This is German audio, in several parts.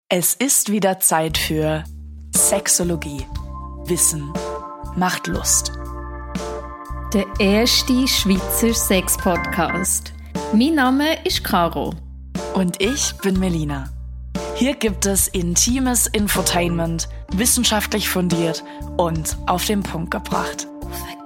Es ist wieder Zeit für Sexologie. Wissen macht Lust. Der erste Schweizer Sex-Podcast. Mein Name ist Caro. Und ich bin Melina. Hier gibt es intimes Infotainment, wissenschaftlich fundiert und auf den Punkt gebracht. Auf den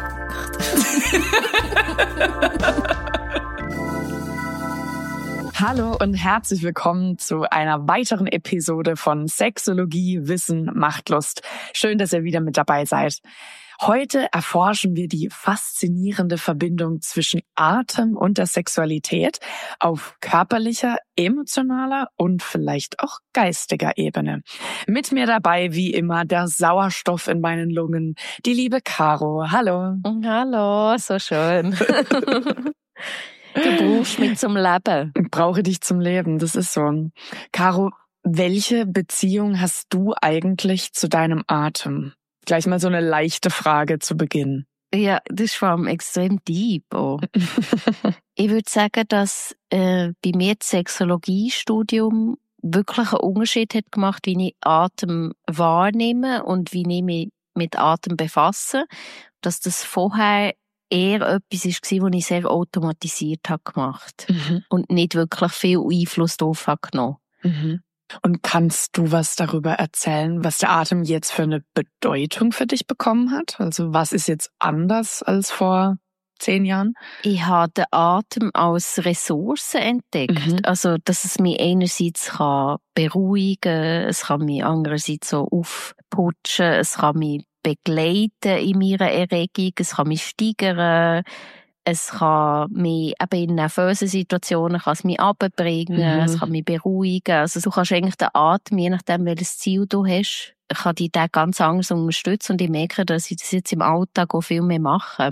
Hallo und herzlich willkommen zu einer weiteren Episode von Sexologie, Wissen macht Lust. Schön, dass ihr wieder mit dabei seid. Heute erforschen wir die faszinierende Verbindung zwischen Atem und der Sexualität auf körperlicher, emotionaler und vielleicht auch geistiger Ebene. Mit mir dabei, wie immer, der Sauerstoff in meinen Lungen, die liebe Caro. Hallo. Hallo, so schön. Du brauchst mich zum Leben. Ich brauche dich zum Leben, das ist so. Caro, welche Beziehung hast du eigentlich zu deinem Atem? Gleich mal so eine leichte Frage zu Beginn. Ja, das ist vor allem extrem deep auch. Ich würde sagen, dass bei mir das Sexologiestudium wirklich einen Unterschied hat gemacht, wie ich Atem wahrnehme und wie ich mich mit Atem befasse. Dass das vorher eher etwas war, was ich sehr automatisiert habe gemacht und nicht wirklich viel Einfluss darauf habe genommen. Und kannst du was darüber erzählen, was der Atem jetzt für eine Bedeutung für dich bekommen hat? Also was ist jetzt anders als vor 10 Jahren? Ich habe den Atem als Ressource entdeckt. Also, dass es mich einerseits kann beruhigen, es kann mich andererseits so aufputschen, es kann mich begleiten in meiner Erregung, es kann mich steigern, es kann mich eben in nervösen Situationen kann es mich runterbringen, es kann mich beruhigen. Also du kannst eigentlich den Atem, je nachdem welches Ziel du hast, kann dich den ganz anders unterstützen und ich merke, dass ich das jetzt im Alltag auch viel mehr mache.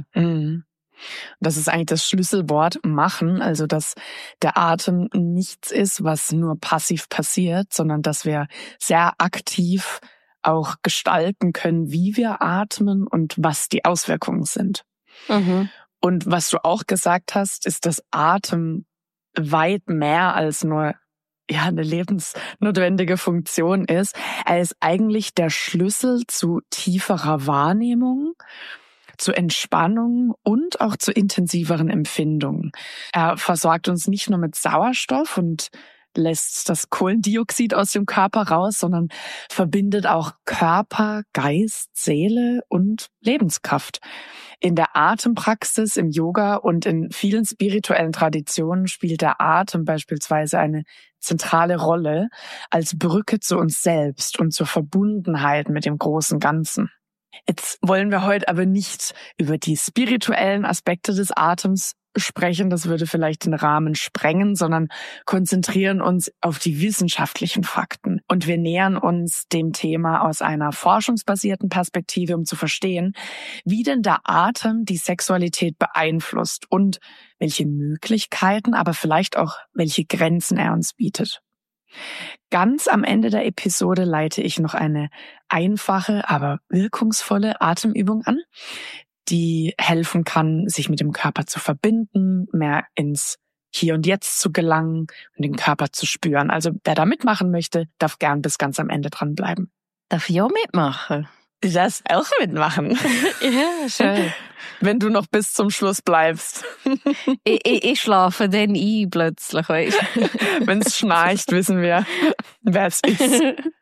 Das ist eigentlich das Schlüsselwort machen, also dass der Atem nichts ist, was nur passiv passiert, sondern dass wir sehr aktiv auch gestalten können, wie wir atmen und was die Auswirkungen sind. Und was du auch gesagt hast, ist, dass Atem weit mehr als nur eine lebensnotwendige Funktion ist. Er ist eigentlich der Schlüssel zu tieferer Wahrnehmung, zu Entspannung und auch zu intensiveren Empfindungen. Er versorgt uns nicht nur mit Sauerstoff und lässt das Kohlendioxid aus dem Körper raus, sondern verbindet auch Körper, Geist, Seele und Lebenskraft. In der Atempraxis, im Yoga und in vielen spirituellen Traditionen spielt der Atem beispielsweise eine zentrale Rolle als Brücke zu uns selbst und zur Verbundenheit mit dem großen Ganzen. Jetzt wollen wir heute aber nicht über die spirituellen Aspekte des Atems sprechen, das würde vielleicht den Rahmen sprengen, sondern konzentrieren uns auf die wissenschaftlichen Fakten. Und wir nähern uns dem Thema aus einer forschungsbasierten Perspektive, um zu verstehen, wie denn der Atem die Sexualität beeinflusst und welche Möglichkeiten, aber vielleicht auch welche Grenzen er uns bietet. Ganz am Ende der Episode leite ich noch eine einfache, aber wirkungsvolle Atemübung an, die helfen kann, sich mit dem Körper zu verbinden, mehr ins Hier und Jetzt zu gelangen und den Körper zu spüren. Also wer da mitmachen möchte, darf gern bis ganz am Ende dranbleiben. Darf ich auch mitmachen? Du darfst auch mitmachen. Ja, schön. Wenn du noch bis zum Schluss bleibst. Ich schlafe dann ein plötzlich. Wenn es schnarcht, wissen wir, wer es ist.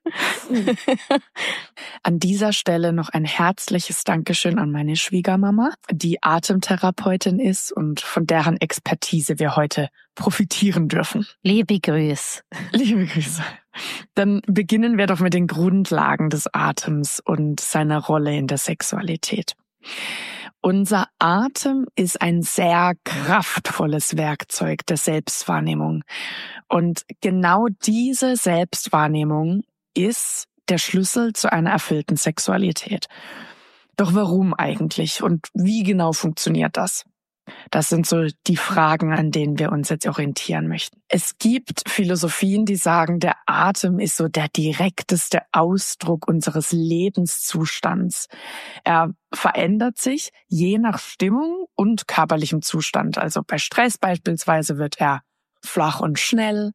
An dieser Stelle noch ein herzliches Dankeschön an meine Schwiegermama, die Atemtherapeutin ist und von deren Expertise wir heute profitieren dürfen. Liebe Grüße. Liebe Grüße. Dann beginnen wir doch mit den Grundlagen des Atems und seiner Rolle in der Sexualität. Unser Atem ist ein sehr kraftvolles Werkzeug der Selbstwahrnehmung. Und genau diese Selbstwahrnehmung ist der Schlüssel zu einer erfüllten Sexualität. Doch warum eigentlich und wie genau funktioniert das? Das sind so die Fragen, an denen wir uns jetzt orientieren möchten. Es gibt Philosophien, die sagen, der Atem ist so der direkteste Ausdruck unseres Lebenszustands. Er verändert sich je nach Stimmung und körperlichem Zustand. Also bei Stress beispielsweise wird er flach und schnell.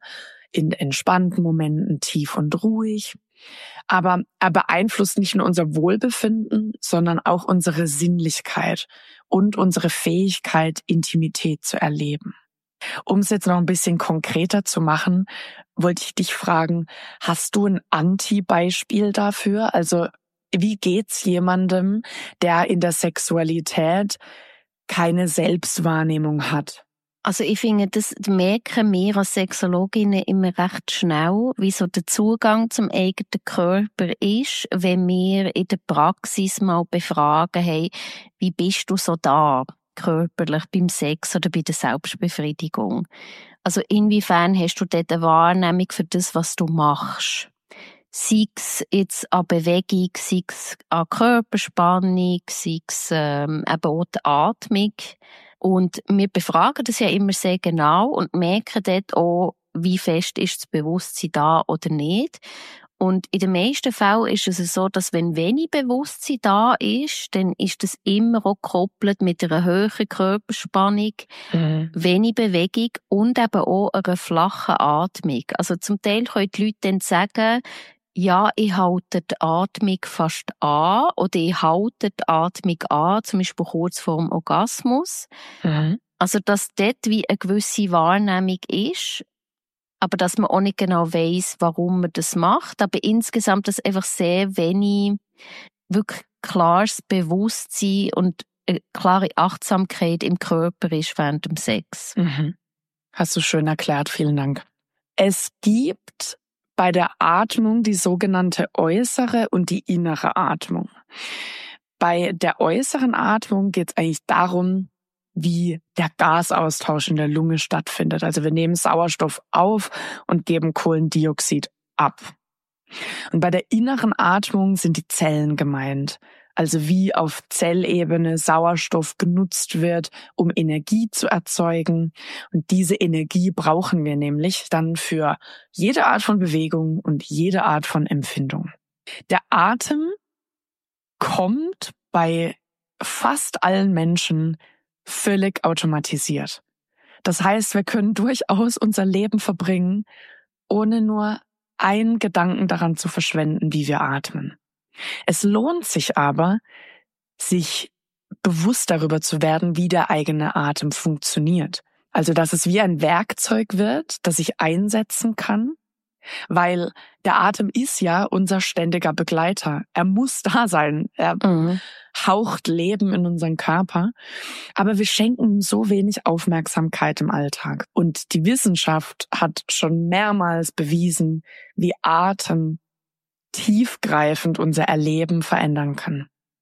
in entspannten Momenten tief und ruhig. Aber er beeinflusst nicht nur unser Wohlbefinden, sondern auch unsere Sinnlichkeit und unsere Fähigkeit, Intimität zu erleben. Um es jetzt noch ein bisschen konkreter zu machen, wollte ich dich fragen, hast du ein Anti-Beispiel dafür? Also wie geht's jemandem, der in der Sexualität keine Selbstwahrnehmung hat? Also ich finde, das merken wir als Sexologinnen immer recht schnell, wie so der Zugang zum eigenen Körper ist, wenn wir in der Praxis mal befragen, hey, wie bist du so da, körperlich, beim Sex oder bei der Selbstbefriedigung? Also inwiefern hast du dort eine Wahrnehmung für das, was du machst? Sei es jetzt an Bewegung, sei es an Körperspannung, sei es eben auch die Atmung. Und wir befragen das ja immer sehr genau und merken dort auch, wie fest ist das Bewusstsein da oder nicht. Und in den meisten Fällen ist es so, dass wenn wenig Bewusstsein da ist, dann ist das immer auch gekoppelt mit einer höheren Körperspannung, wenig Bewegung und eben auch einer flachen Atmung. Also zum Teil können die Leute dann sagen, ja, ich halte die Atmung fast an oder ich halte die Atmung an, zum Beispiel kurz vor dem Orgasmus. Also, dass dort wie eine gewisse Wahrnehmung ist, aber dass man auch nicht genau weiss, warum man das macht. Aber insgesamt, dass einfach sehr wenig wirklich klares Bewusstsein und eine klare Achtsamkeit im Körper ist während dem Sex. Hast du schön erklärt, vielen Dank. Es gibt bei der Atmung die sogenannte äußere und die innere Atmung. Bei der äußeren Atmung geht es eigentlich darum, wie der Gasaustausch in der Lunge stattfindet. Also wir nehmen Sauerstoff auf und geben Kohlendioxid ab. Und bei der inneren Atmung sind die Zellen gemeint. Also wie auf Zellebene Sauerstoff genutzt wird, um Energie zu erzeugen. Und diese Energie brauchen wir nämlich dann für jede Art von Bewegung und jede Art von Empfindung. Der Atem kommt bei fast allen Menschen völlig automatisiert. Das heißt, wir können durchaus unser Leben verbringen, ohne nur einen Gedanken daran zu verschwenden, wie wir atmen. Es lohnt sich aber, sich bewusst darüber zu werden, wie der eigene Atem funktioniert. Also, dass es wie ein Werkzeug wird, das ich einsetzen kann, weil der Atem ist ja unser ständiger Begleiter. Er muss da sein. Er haucht Leben in unseren Körper. Aber wir schenken ihm so wenig Aufmerksamkeit im Alltag. Und die Wissenschaft hat schon mehrmals bewiesen, wie Atem tiefgreifend unser Erleben verändern kann.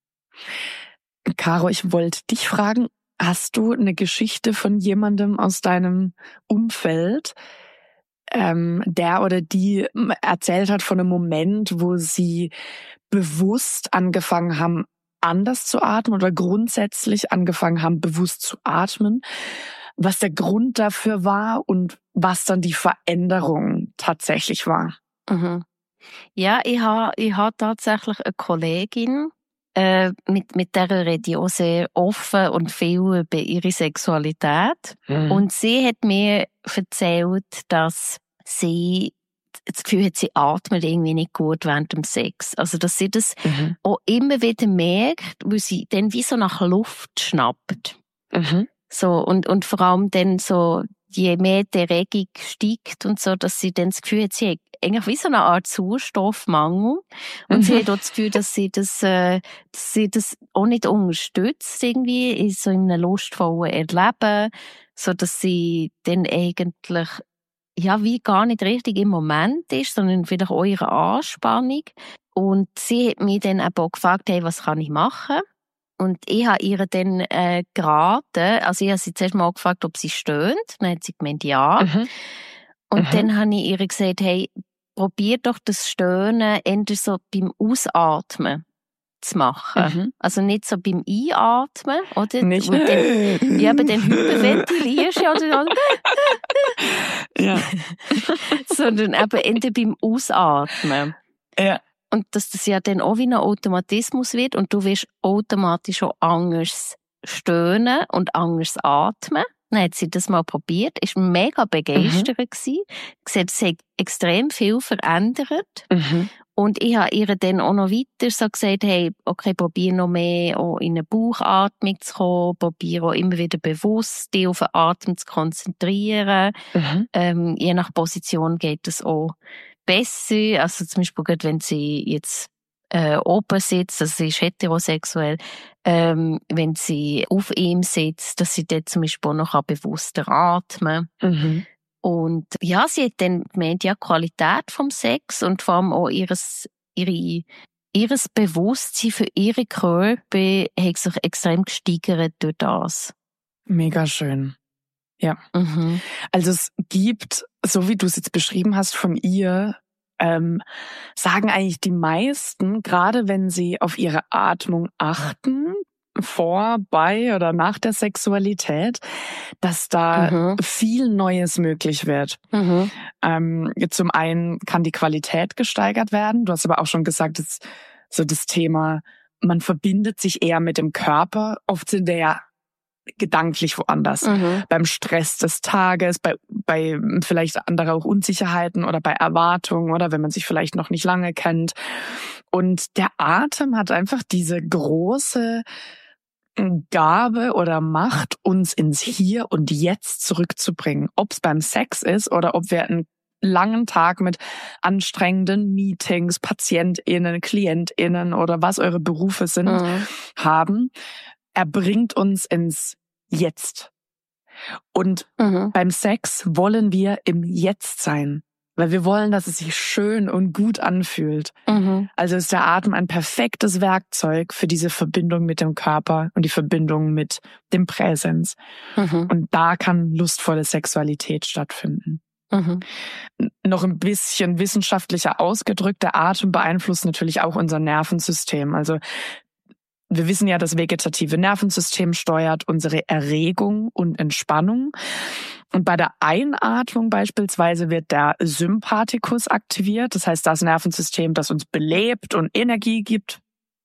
Caro, ich wollte dich fragen, hast du eine Geschichte von jemandem aus deinem Umfeld, der oder die erzählt hat von einem Moment, wo sie bewusst angefangen haben, anders zu atmen oder grundsätzlich angefangen haben, bewusst zu atmen, was der Grund dafür war und was dann die Veränderung tatsächlich war? Ja, ich habe tatsächlich eine Kollegin, mit der rede ich auch sehr offen und viel über ihre Sexualität. Und sie hat mir erzählt, dass sie das Gefühl hat, sie atmet irgendwie nicht gut während dem Sex. Also, dass sie das auch immer wieder merkt, weil sie dann wie so nach Luft schnappt. So, und vor allem dann so, je mehr die Erregung steigt und so, dass sie dann das Gefühl hat, sie hat eigentlich wie so eine Art Sauerstoffmangel. Und sie hat auch das Gefühl, dass sie das auch nicht unterstützt irgendwie, in so einem lustvollen Erleben, so dass sie dann eigentlich, ja, wie gar nicht richtig im Moment ist, sondern vielleicht auch ihre Anspannung. Und sie hat mich dann auch gefragt, hey, was kann ich machen? Und ich habe ihr dann geraten, also ich habe sie zuerst mal gefragt, ob sie stöhnt. Dann hat sie gemeint, ja. Und dann habe ich ihr gesagt, hey, probier doch das Stöhnen eher so beim Ausatmen zu machen. Also nicht so beim Einatmen, oder? Nicht. Und dann, ja, aber dann hyperventilierst du oder? Ja. Sondern eben eher beim Ausatmen. Ja. Und dass das ja dann auch wie ein Automatismus wird und du wirst automatisch auch anders stöhnen und anders atmen. Dann hat sie das mal probiert, ist mega begeistert gewesen. Gesagt, es hat extrem viel verändert. Und ich habe ihr dann auch noch weiter so gesagt, hey, okay, probier noch mehr auch in eine Bauchatmung zu kommen, probier auch immer wieder bewusst dich auf den Atem zu konzentrieren. Je nach Position geht es auch besser. Also zum Beispiel, wenn sie jetzt oben sitzt, also sie ist heterosexuell, wenn sie auf ihm sitzt, dass sie dort zum Beispiel noch bewusster atmen kann. Und ja, sie hat dann gemeint, ja, Qualität vom Sex und vor allem auch ihres Bewusstsein für ihre Körper hat sich extrem gesteigert durch das. Mega schön. Ja. Also es gibt, so wie du es jetzt beschrieben hast von ihr, sagen eigentlich die meisten, gerade wenn sie auf ihre Atmung achten, vor, bei oder nach der Sexualität, dass da viel Neues möglich wird. Zum einen kann die Qualität gesteigert werden. Du hast aber auch schon gesagt, dass so das Thema, man verbindet sich eher mit dem Körper. Oft sind wir ja gedanklich woanders. Beim Stress des Tages, bei vielleicht andere auch Unsicherheiten oder bei Erwartungen oder wenn man sich vielleicht noch nicht lange kennt. Und der Atem hat einfach diese große Gabe oder Macht, uns ins Hier und Jetzt zurückzubringen. Ob es beim Sex ist oder ob wir einen langen Tag mit anstrengenden Meetings, PatientInnen, KlientInnen oder was eure Berufe sind, haben. Er bringt uns ins Jetzt. Und beim Sex wollen wir im Jetzt sein, weil wir wollen, dass es sich schön und gut anfühlt. Also ist der Atem ein perfektes Werkzeug für diese Verbindung mit dem Körper und die Verbindung mit dem Präsens. Und da kann lustvolle Sexualität stattfinden. Noch ein bisschen wissenschaftlicher ausgedrückt, der Atem beeinflusst natürlich auch unser Nervensystem. Also wir wissen ja, das vegetative Nervensystem steuert unsere Erregung und Entspannung. Und bei der Einatmung beispielsweise wird der Sympathikus aktiviert. Das heißt, das Nervensystem, das uns belebt und Energie gibt.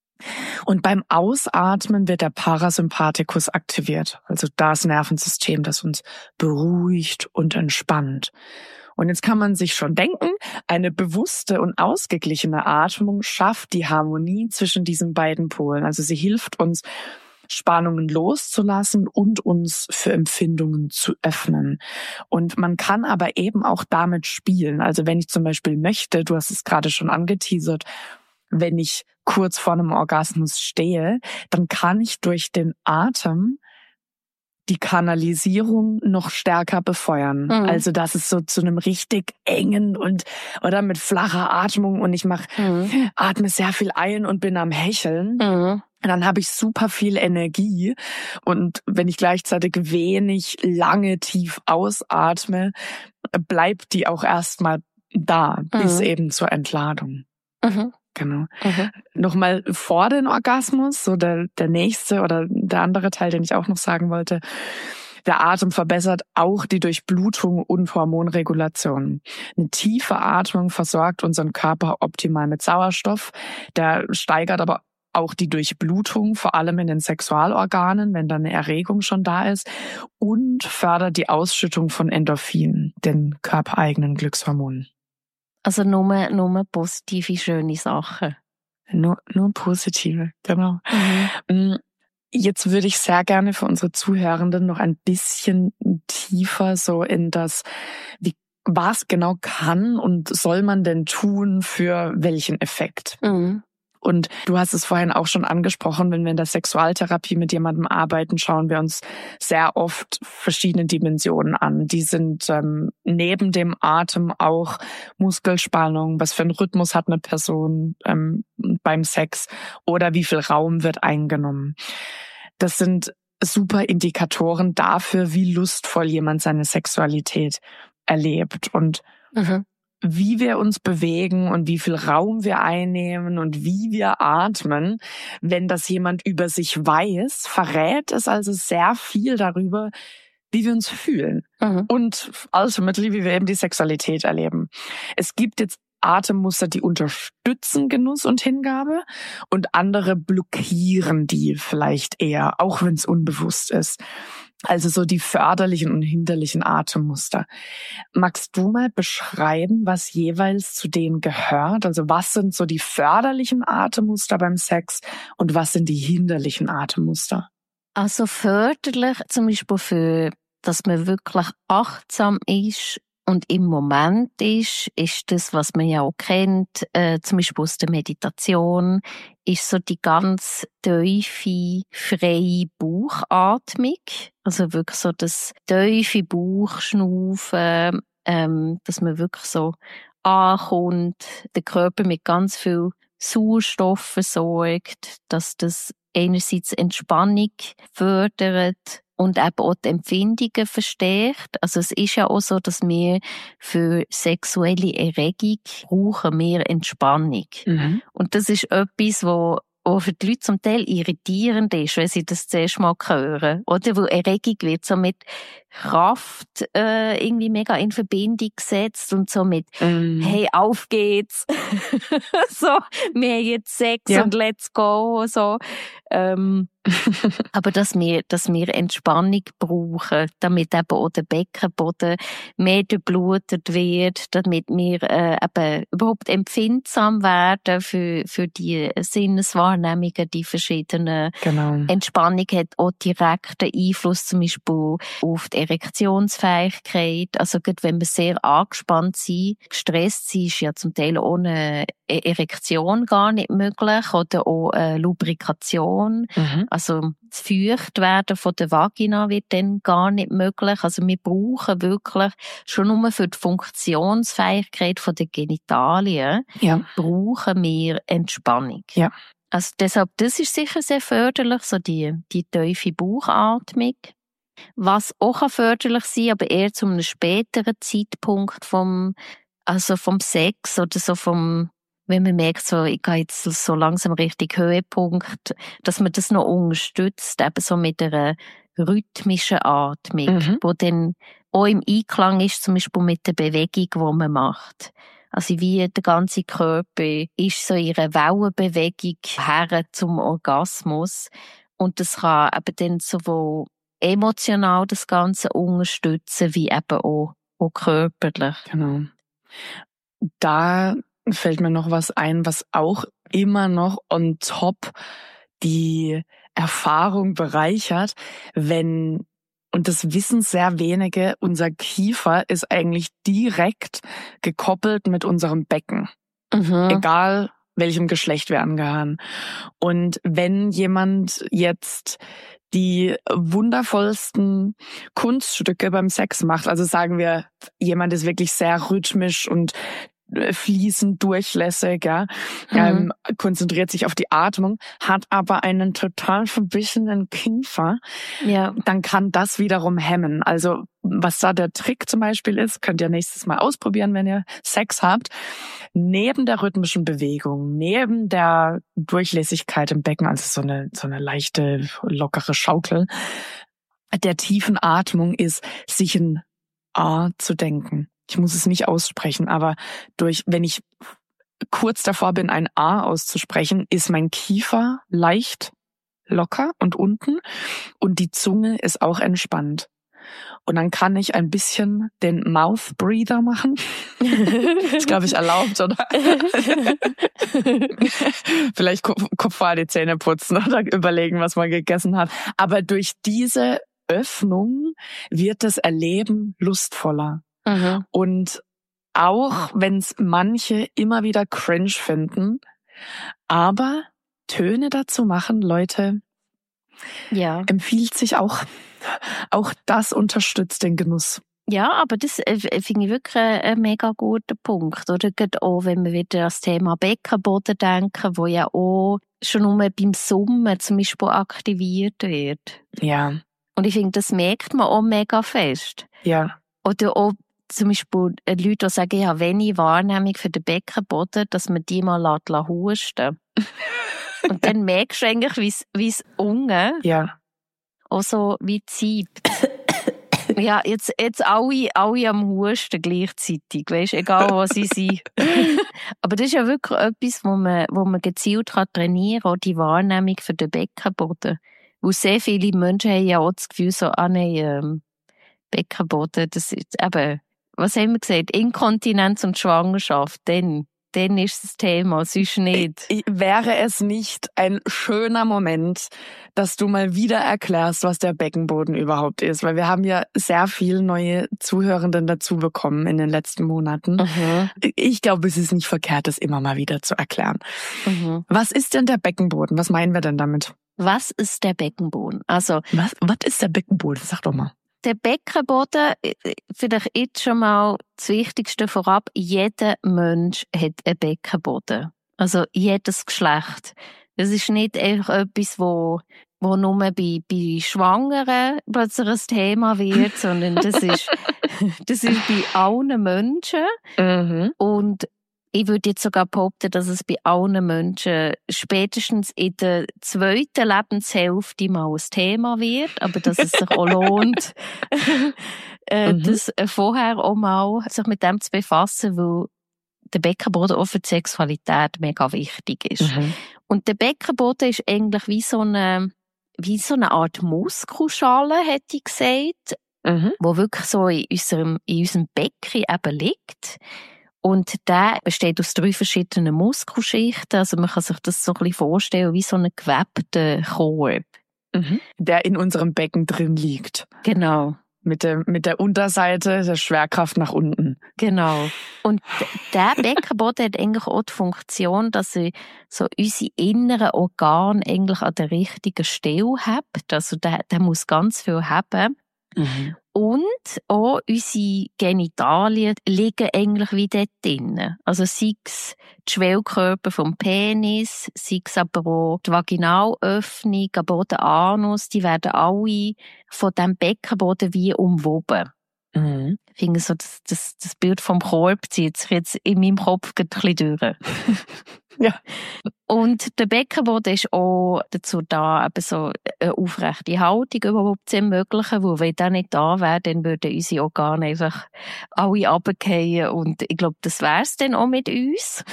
Und beim Ausatmen wird der Parasympathikus aktiviert. Also das Nervensystem, das uns beruhigt und entspannt. Und jetzt kann man sich schon denken, eine bewusste und ausgeglichene Atmung schafft die Harmonie zwischen diesen beiden Polen. Also sie hilft uns, Spannungen loszulassen und uns für Empfindungen zu öffnen. Und man kann aber eben auch damit spielen. Also wenn ich zum Beispiel möchte, du hast es gerade schon angeteasert, wenn ich kurz vor einem Orgasmus stehe, dann kann ich durch den Atem die Kanalisierung noch stärker befeuern. Also dass es so zu einem richtig engen oder mit flacher Atmung und ich atme sehr viel ein und bin am Hecheln. Dann habe ich super viel Energie und wenn ich gleichzeitig wenig lange tief ausatme, bleibt die auch erstmal da bis eben zur Entladung. Genau. Nochmal vor den Orgasmus, so der nächste oder der andere Teil, den ich auch noch sagen wollte. Der Atem verbessert auch die Durchblutung und Hormonregulation. Eine tiefe Atmung versorgt unseren Körper optimal mit Sauerstoff. Der steigert aber auch die Durchblutung, vor allem in den Sexualorganen, wenn dann eine Erregung schon da ist, und fördert die Ausschüttung von Endorphinen, den körpereigenen Glückshormonen. Also nur positive, schöne Sachen. Nur positive, genau. Jetzt würde ich sehr gerne für unsere Zuhörenden noch ein bisschen tiefer so in das, was genau kann und soll man denn tun für welchen Effekt? Und du hast es vorhin auch schon angesprochen, wenn wir in der Sexualtherapie mit jemandem arbeiten, schauen wir uns sehr oft verschiedene Dimensionen an. Die sind neben dem Atem auch Muskelspannung, was für einen Rhythmus hat eine Person beim Sex oder wie viel Raum wird eingenommen. Das sind super Indikatoren dafür, wie lustvoll jemand seine Sexualität erlebt und wie wir uns bewegen und wie viel Raum wir einnehmen und wie wir atmen. Wenn das jemand über sich weiß, verrät es also sehr viel darüber, wie wir uns fühlen und ultimately, wie wir eben die Sexualität erleben. Es gibt jetzt Atemmuster, die unterstützen Genuss und Hingabe und andere blockieren die vielleicht eher, auch wenn es unbewusst ist. Also so die förderlichen und hinderlichen Atemmuster. Magst du mal beschreiben, was jeweils zu denen gehört? Also was sind so die förderlichen Atemmuster beim Sex und was sind die hinderlichen Atemmuster? Also förderlich zum Beispiel für, dass man wirklich achtsam ist und im Moment ist das, was man ja auch kennt, zum Beispiel aus der Meditation, ist so die ganz tiefe, freie Bauchatmung. Also wirklich so das tiefe Bauchschnaufen, dass man wirklich so ankommt, der Körper mit ganz viel Sauerstoff versorgt, dass das einerseits Entspannung fördert und eben auch die Empfindungen verstärkt. Also es ist ja auch so, dass wir für sexuelle Erregung brauchen wir Entspannung. Mhm. Und das ist etwas, wo für die Leute zum Teil irritierend ist, wenn sie das zuerst mal hören. Oder wo Erregung wird so mit Kraft irgendwie mega in Verbindung gesetzt und so mit hey, auf geht's. So, wir haben jetzt Sex und let's go. So. Aber dass wir Entspannung brauchen, damit eben auch der Beckenboden mehr durchblutet wird, damit wir eben überhaupt empfindsam werden für die Sinneswahrnehmungen, die verschiedenen. Genau. Entspannung hat auch direkten Einfluss zum Beispiel auf die Erektionsfähigkeit. Also gerade wenn wir sehr angespannt sind, gestresst sind, ist ja zum Teil ohne Erektion gar nicht möglich oder auch Lubrikation. Mhm. Also das Feuchtwerden von der Vagina wird dann gar nicht möglich. Also wir brauchen wirklich schon nur für die Funktionsfähigkeit von der Genitalien brauchen wir Entspannung. Ja. Also deshalb, das ist sicher sehr förderlich, so die tiefe Bauchatmung. Was auch förderlich sein kann, aber eher zu einem späteren Zeitpunkt vom Sex oder so wenn man merkt, so, ich gehe jetzt so langsam richtig Höhepunkt, dass man das noch unterstützt, eben so mit einer rhythmischen Atmung, wo dann auch im Einklang ist, zum Beispiel mit der Bewegung, die man macht. Also wie der ganze Körper ist so in einer Wellenbewegung her zum Orgasmus. Und das kann eben dann sowohl emotional das Ganze unterstützen, wie eben auch körperlich. Genau. Da fällt mir noch was ein, was auch immer noch on top die Erfahrung bereichert, und das wissen sehr wenige, unser Kiefer ist eigentlich direkt gekoppelt mit unserem Becken. Egal welchem Geschlecht wir angehören. Und wenn jemand jetzt die wundervollsten Kunststücke beim Sex macht, also sagen wir, jemand ist wirklich sehr rhythmisch und fließend durchlässig, konzentriert sich auf die Atmung, hat aber einen total verbissenen Kiefer, dann kann das wiederum hemmen. Also was da der Trick zum Beispiel ist, könnt ihr nächstes Mal ausprobieren, wenn ihr Sex habt. Neben der rhythmischen Bewegung, neben der Durchlässigkeit im Becken, also so eine leichte, lockere Schaukel, der tiefen Atmung ist, sich ein A zu denken. Ich muss es nicht aussprechen, aber wenn ich kurz davor bin, ein A auszusprechen, ist mein Kiefer leicht locker und unten und die Zunge ist auch entspannt. Und dann kann ich ein bisschen den Mouth Breather machen. Ist, glaube ich, erlaubt, oder? Vielleicht Kopf vor die Zähne putzen oder überlegen, was man gegessen hat. Aber durch diese Öffnung wird das Erleben lustvoller. Und auch wenn es manche immer wieder cringe finden, aber Töne dazu machen, Leute, empfiehlt sich auch. Auch das unterstützt den Genuss. Ja, aber das finde ich wirklich ein mega guter Punkt. Oder gerade auch, wenn wir wieder an das Thema Beckenboden denken, wo ja auch schon nur beim Summen zum Beispiel aktiviert wird. Ja. Und ich finde, das merkt man auch mega fest. Ja. Oder auch zum Beispiel Leute, die sagen, ich habe wenig Wahrnehmung für den Beckenboden, dass man die mal husten lässt. Und dann merkst du eigentlich, wie es unten auch so wie zieht. Ja, jetzt alle am Husten gleichzeitig, weisst, egal was sie sind. Aber das ist ja wirklich etwas, wo man gezielt trainieren kann, auch die Wahrnehmung für den Beckenboden. Weil sehr viele Menschen haben ja auch das Gefühl so, Beckenboden, das ist eben, was haben wir gesagt? Inkontinenz und Schwangerschaft, dann ist das Thema, sonst nicht. Wäre es nicht ein schöner Moment, dass du mal wieder erklärst, was der Beckenboden überhaupt ist? Weil wir haben ja sehr viele neue Zuhörenden dazu bekommen in den letzten Monaten. Mhm. Ich glaube, es ist nicht verkehrt, das immer mal wieder zu erklären. Mhm. Was ist denn der Beckenboden? Was meinen wir denn damit? Was ist der Beckenboden? Also, was ist der Beckenboden? Sag doch mal. Der Beckenboden, vielleicht jetzt schon mal das Wichtigste vorab, jeder Mensch hat einen Beckenboden. Also jedes Geschlecht. Das ist nicht einfach etwas, wo nur bei Schwangeren plötzlich ein Thema wird, sondern das ist bei allen Menschen. Mhm. Und ich würde jetzt sogar behaupten, dass es bei allen Menschen spätestens in der zweiten Lebenshälfte mal ein Thema wird, aber dass es sich auch lohnt, das vorher auch mal sich mit dem zu befassen, weil der Beckenboden auch für die Sexualität mega wichtig ist. Mhm. Und der Beckenboden ist eigentlich wie so eine Art Muskelschale, hätte ich gesagt, wo wirklich so in unserem Becken eben liegt. Und der besteht aus 3 verschiedenen Muskelschichten. Also man kann sich das so ein bisschen vorstellen wie so einen gewebten Korb. Der in unserem Becken drin liegt. Genau. Mit der Unterseite der Schwerkraft nach unten. Genau. Und der Beckenboden hat eigentlich auch die Funktion, dass er so unsere inneren Organe eigentlich an der richtigen Stelle hat. Also der muss ganz viel haben. Und auch unsere Genitalien liegen eigentlich wie dort drin. Also sei es die Schwellkörper vom Penis, sei es aber auch die Vaginalöffnung, aber auch der Anus, die werden alle von diesem Beckenboden wie umwoben. Ich finde so, das Bild vom Korb zieht sich jetzt in meinem Kopf ein bisschen durch. Ja. Und der Beckenboden ist auch dazu da, eben so eine aufrechte Haltung überhaupt zu ermöglichen, weil wenn der nicht da wäre, dann würden unsere Organe einfach alle runterfallen und ich glaube, das wär's dann auch mit uns.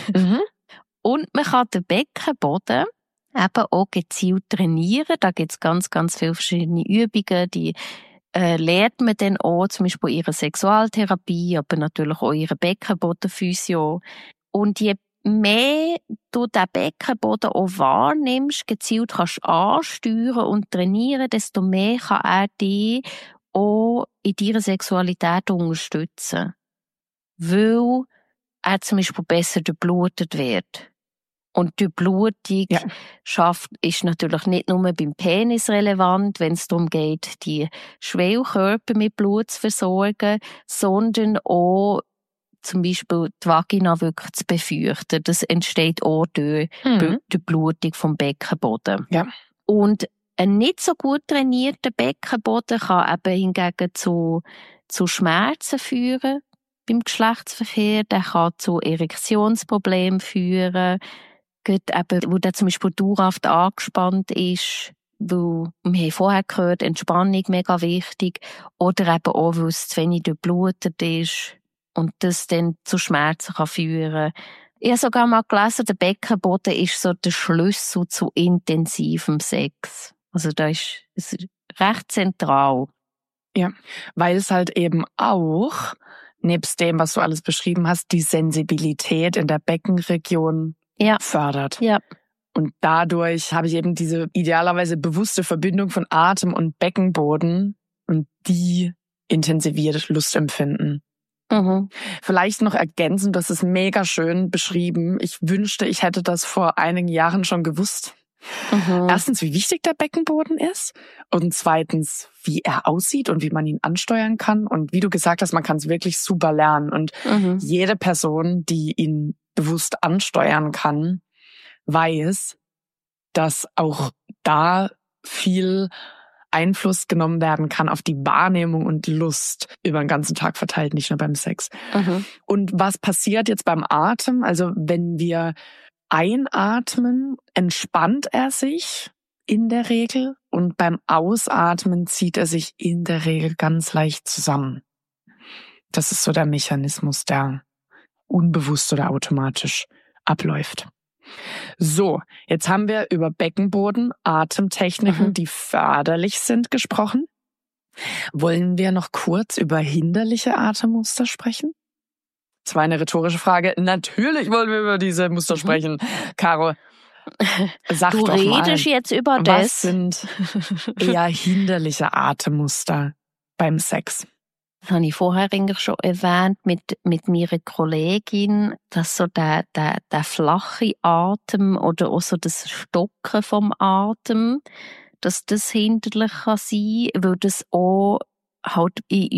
Und man kann den Beckenboden eben auch gezielt trainieren. Da gibt's ganz, ganz viele verschiedene Übungen, die lernt man dann auch, zum Beispiel ihre Sexualtherapie, aber natürlich auch ihre Beckenbodenphysio. Und je mehr du den Beckenboden auch wahrnimmst, gezielt kannst ansteuern und trainieren, desto mehr kann er dich auch in deiner Sexualität unterstützen. Weil er zum Beispiel besser durchblutet wird. Und die Blutung ist natürlich nicht nur beim Penis relevant, wenn es darum geht, die Schwellkörper mit Blut zu versorgen, sondern auch zum Beispiel die Vagina wirklich zu befeuchten. Das entsteht auch durch die Blutung vom Beckenboden. Ja. Und ein nicht so gut trainierter Beckenboden kann eben hingegen zu Schmerzen führen beim Geschlechtsverkehr. Der kann zu Erektionsproblemen führen. Eben, wo der zum Beispiel dauerhaft angespannt ist, weil wir haben vorher gehört, Entspannung mega wichtig, oder eben auch, weil es zu wenig durchblutet ist und das dann zu Schmerzen kann führen. Ich habe sogar mal gelesen, der Beckenboden ist so der Schlüssel zu intensivem Sex. Also da ist es recht zentral. Ja, weil es halt eben auch, nebst dem, was du alles beschrieben hast, die Sensibilität in der Beckenregion fördert. Ja. Und dadurch habe ich eben diese idealerweise bewusste Verbindung von Atem und Beckenboden und die intensiviert Lustempfinden. Vielleicht noch ergänzend, das ist mega schön beschrieben. Ich wünschte, ich hätte das vor einigen Jahren schon gewusst. Erstens, wie wichtig der Beckenboden ist und zweitens, wie er aussieht und wie man ihn ansteuern kann. Und wie du gesagt hast, man kann es wirklich super lernen. Und jede Person, die ihn bewusst ansteuern kann, weiß, dass auch da viel Einfluss genommen werden kann auf die Wahrnehmung und Lust über den ganzen Tag verteilt, nicht nur beim Sex. Und was passiert jetzt beim Atem? Also wenn wir einatmen, entspannt er sich in der Regel und beim Ausatmen zieht er sich in der Regel ganz leicht zusammen. Das ist so der Mechanismus, der unbewusst oder automatisch abläuft. So, jetzt haben wir über Beckenboden, Atemtechniken, die förderlich sind, gesprochen. Wollen wir noch kurz über hinderliche Atemmuster sprechen? Das war eine rhetorische Frage. Natürlich wollen wir über diese Muster sprechen. Caro, sag du doch mal, redest jetzt über was das. sind eher hinderliche Atemmuster beim Sex? Das habe ich vorher eigentlich schon erwähnt mit meiner Kollegin, dass so der flache Atem oder auch so das Stocken vom Atem, dass das hinderlich kann sein, weil das auch halt in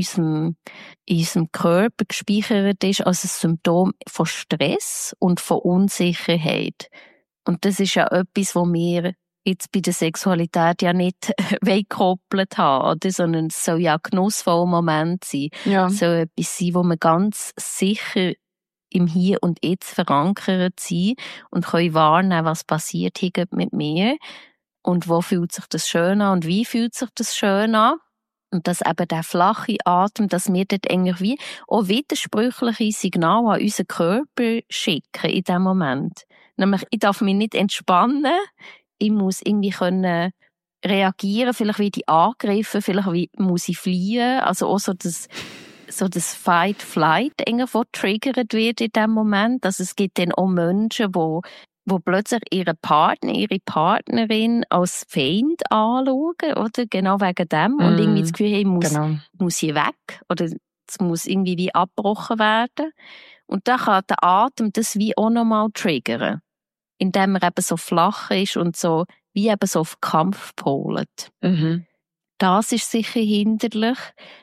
unserem Körper gespeichert ist als ein Symptom von Stress und von Unsicherheit. Und das ist ja etwas, was wir jetzt bei der Sexualität ja nicht gekoppelt haben, oder? Sondern es soll ja ein genussvoller Moment sein. Ja. Es soll etwas sein, wo man ganz sicher im Hier und Jetzt verankert sein und können wahrnehmen, was passiert hier mit mir und wo fühlt sich das schön an und wie fühlt sich das schön an. Und dass eben der flache Atem, dass wir dort eigentlich wie auch widersprüchliche Signale an unseren Körper schicken in dem Moment. Nämlich, ich darf mich nicht entspannen, ich muss irgendwie können reagieren, vielleicht werde ich angegriffen, vielleicht muss ich fliehen. Also auch so das Fight-Flight, was triggert wird in dem Moment. Also es gibt dann auch Menschen, wo plötzlich ihre Partnerin als Feind anschauen, oder? Genau wegen dem. Und irgendwie das Gefühl haben, muss hier weg, oder es muss irgendwie wie abgebrochen werden. Und dann kann der Atem das wie auch nochmal triggern. Indem er eben so flach ist und so, wie eben so auf Kampf polt. Das ist sicher hinderlich.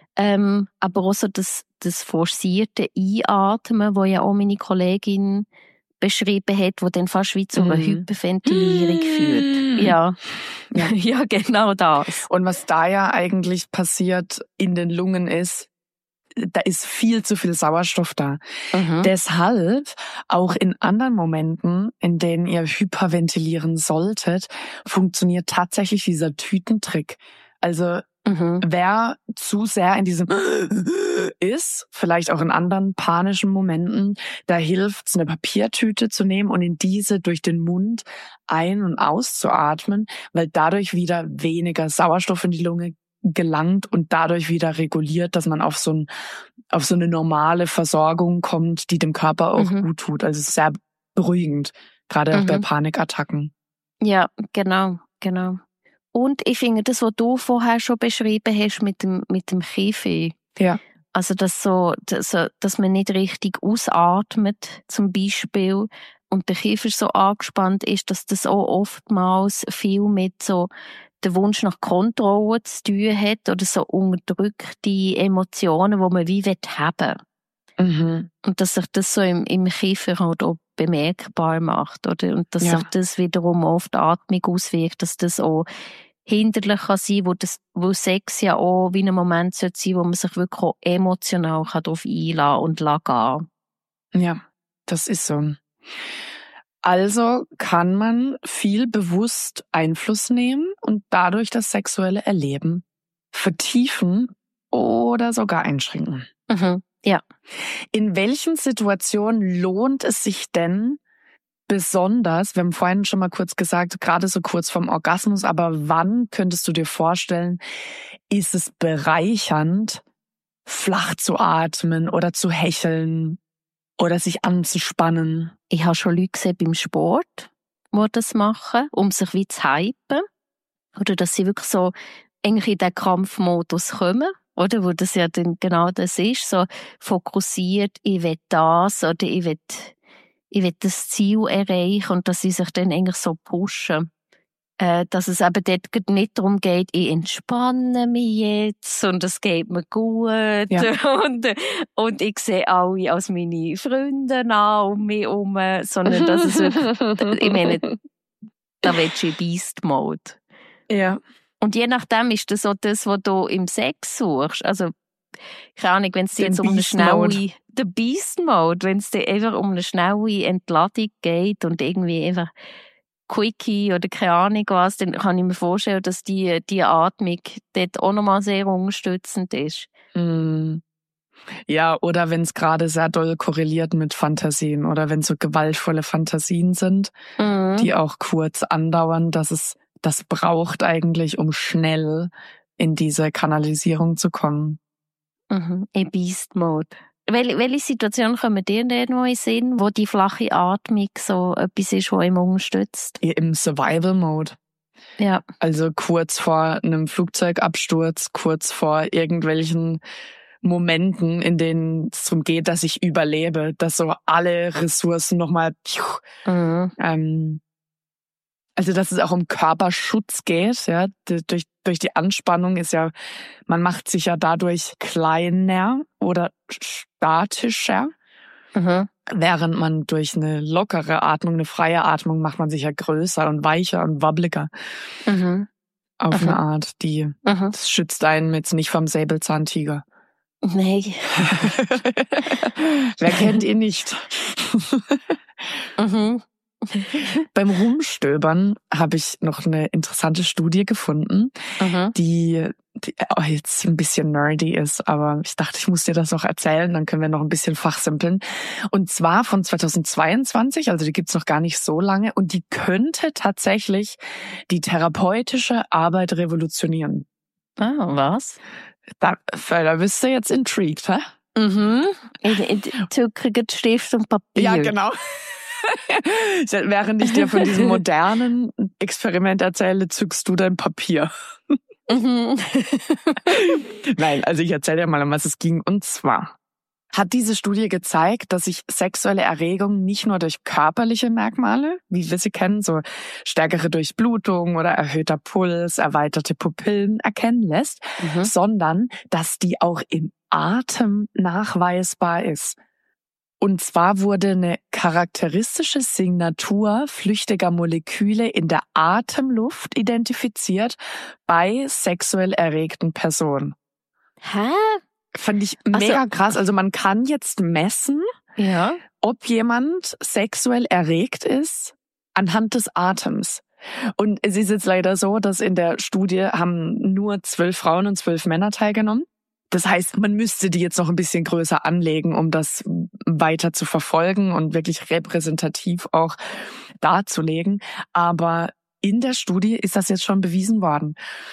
Aber auch so das forcierte Einatmen, wo ja auch meine Kollegin beschrieben hat, wo dann fast wie zu einer Hyperventilierung führt. Ja. Ja, genau das. Und was da ja eigentlich passiert in den Lungen ist, da ist viel zu viel Sauerstoff da. Deshalb auch in anderen Momenten, in denen ihr hyperventilieren solltet, funktioniert tatsächlich dieser Tütentrick. Also wer zu sehr in diesem ist, vielleicht auch in anderen panischen Momenten, da hilft es, eine Papiertüte zu nehmen und in diese durch den Mund ein- und auszuatmen, weil dadurch wieder weniger Sauerstoff in die Lunge gelangt und dadurch wieder reguliert, dass man auf so eine normale Versorgung kommt, die dem Körper auch gut tut. Also es ist sehr beruhigend, gerade auch bei Panikattacken. Ja, genau. Und ich finde, das, was du vorher schon beschrieben hast mit dem Kiefer. Ja. Also, dass man nicht richtig ausatmet, zum Beispiel, und der Kiefer so angespannt ist, dass das auch oftmals viel mit so der Wunsch nach Kontrolle zu tun hat oder so unterdrückte Emotionen, die man wie haben will. Und dass sich das so im Kiefer halt auch bemerkbar macht, oder? Und dass sich das wiederum auf die Atmung auswirkt, dass das auch hinderlich kann sein, wo Sex ja auch wie ein Moment sein sollte, wo man sich wirklich auch emotional darauf einlassen und gehen. Ja, das ist so. Also kann man viel bewusst Einfluss nehmen und dadurch das sexuelle Erleben vertiefen oder sogar einschränken. Ja. In welchen Situationen lohnt es sich denn besonders, wir haben vorhin schon mal kurz gesagt, gerade so kurz vorm Orgasmus, aber wann könntest du dir vorstellen, ist es bereichernd, flach zu atmen oder zu hecheln oder sich anzuspannen? Ich habe schon Leute gesehen beim Sport, die das machen, um sich wie zu hypen. Oder dass sie wirklich so eigentlich in den Kampfmodus kommen. Oder? Wo das ja dann genau das ist. So fokussiert, ich will das oder ich will das Ziel erreichen und dass sie sich dann eigentlich so pushen. Dass es eben dort nicht darum geht, ich entspanne mich jetzt und es geht mir gut und ich sehe alle als meine Freunde an um mich herum, sondern dass es wirklich, ich meine, da willst du in Beast-Mode. Ja. Und je nachdem ist das so das, was du im Sex suchst. Also, keine Ahnung, wenn es dir jetzt um eine schnelle, der Beast-Mode, wenn es dir einfach um eine schnelle Entladung geht und irgendwie einfach Quickie oder keine Ahnung was, dann kann ich mir vorstellen, dass die Atmung dort auch nochmal sehr unterstützend ist. Ja, oder wenn es gerade sehr doll korreliert mit Fantasien oder wenn so gewaltvolle Fantasien sind, die auch kurz andauern, das braucht eigentlich, um schnell in diese Kanalisierung zu kommen. In Beast Mode. Welche Situation kommen dir denn noch in den Sinn, wo die flache Atmung so etwas ist, was ihm unterstützt? Im Survival Mode. Ja. Also kurz vor einem Flugzeugabsturz, kurz vor irgendwelchen Momenten, in denen es darum geht, dass ich überlebe, dass so alle Ressourcen nochmal also dass es auch um Körperschutz geht, ja, durch die Anspannung ist ja, man macht sich ja dadurch kleiner oder statischer, während man durch eine lockere Atmung, eine freie Atmung macht man sich ja größer und weicher und wabbliger. Auf eine Art, das schützt einen jetzt nicht vom Säbelzahntiger. Nee. Wer kennt ihn nicht? Beim Rumstöbern habe ich noch eine interessante Studie gefunden, die jetzt ein bisschen nerdy ist, aber ich dachte, ich muss dir das noch erzählen, dann können wir noch ein bisschen fachsimpeln. Und zwar von 2022, also die gibt's noch gar nicht so lange, und die könnte tatsächlich die therapeutische Arbeit revolutionieren. Was? Da bist du jetzt intrigued, hä? Zuckrigen Stift und Papier. Ja, genau. Während ich dir von diesem modernen Experiment erzähle, zückst du dein Papier. Nein, also ich erzähle dir mal, um was es ging. Und zwar hat diese Studie gezeigt, dass sich sexuelle Erregung nicht nur durch körperliche Merkmale, wie wir sie kennen, so stärkere Durchblutung oder erhöhter Puls, erweiterte Pupillen erkennen lässt, sondern dass die auch im Atem nachweisbar ist. Und zwar wurde eine charakteristische Signatur flüchtiger Moleküle in der Atemluft identifiziert bei sexuell erregten Personen. Hä? Fand ich mega krass. Also man kann jetzt messen, ob jemand sexuell erregt ist anhand des Atems. Und es ist jetzt leider so, dass in der Studie haben nur 12 Frauen und 12 Männer teilgenommen. Das heißt, man müsste die jetzt noch ein bisschen größer anlegen, um das weiter zu verfolgen und wirklich repräsentativ auch darzulegen. Aber in der Studie ist das jetzt schon bewiesen worden.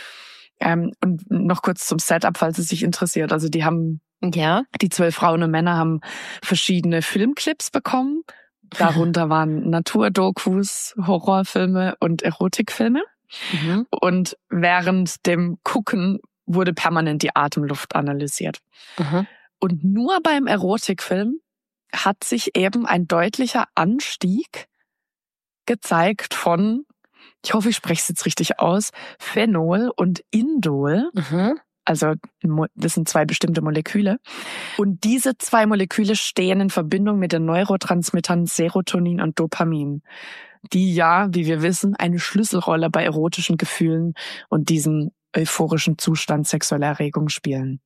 Und noch kurz zum Setup, falls es sich interessiert. Also die 12 Frauen und Männer haben verschiedene Filmclips bekommen. Darunter waren Naturdokus, Horrorfilme und Erotikfilme. Und während dem Gucken wurde permanent die Atemluft analysiert. Und nur beim Erotikfilm hat sich eben ein deutlicher Anstieg gezeigt von, ich hoffe, ich spreche es jetzt richtig aus, Phenol und Indol. Also das sind 2 bestimmte Moleküle. Und diese 2 Moleküle stehen in Verbindung mit den Neurotransmittern Serotonin und Dopamin, die ja, wie wir wissen, eine Schlüsselrolle bei erotischen Gefühlen und diesem euphorischen Zustand sexueller Erregung spielen.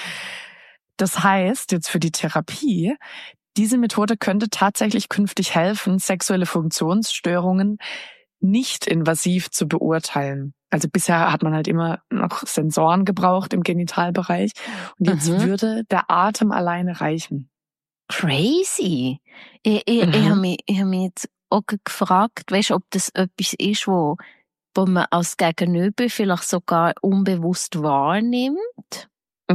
Das heißt, jetzt für die Therapie, diese Methode könnte tatsächlich künftig helfen, sexuelle Funktionsstörungen nicht invasiv zu beurteilen. Also bisher hat man halt immer noch Sensoren gebraucht im Genitalbereich und jetzt würde der Atem alleine reichen. Crazy. Ich habe mich jetzt auch gefragt, weißt, ob das etwas ist, wo man als Gegenüber vielleicht sogar unbewusst wahrnimmt.